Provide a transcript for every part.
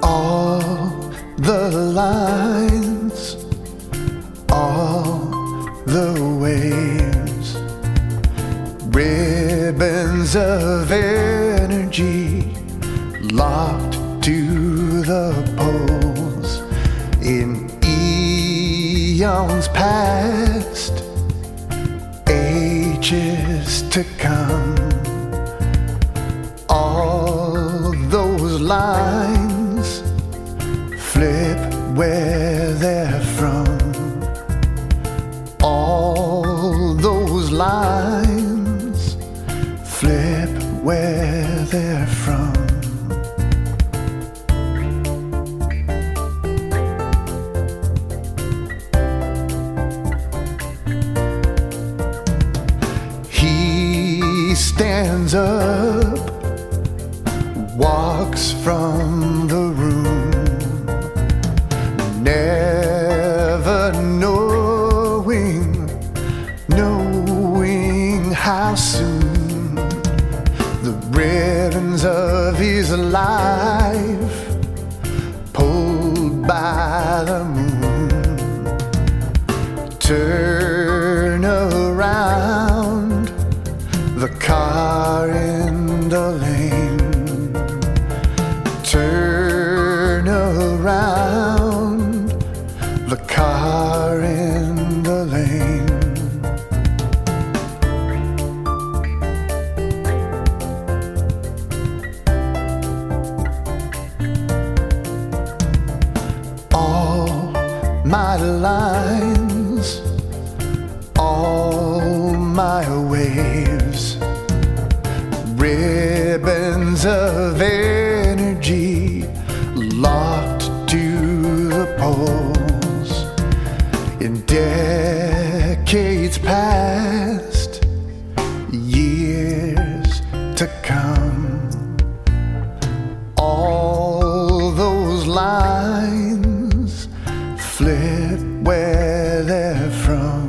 All the lines, all the waves, ribbons of energy locked to the poles in eons past, ages to come. All those lines flip where they're from. All those lines flip where they're from. He stands up, walks from the room, never knowing how soon the ribbons of his life pulled by the moon turn around the car in the lane, turn around the car in the lane. All my lines, all my waves, ribbons of energy locked to the poles in decades past, years to come. All those lines flip where they're from.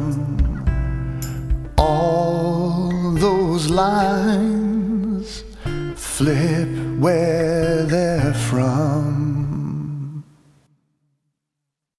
All those lines flip where they're from.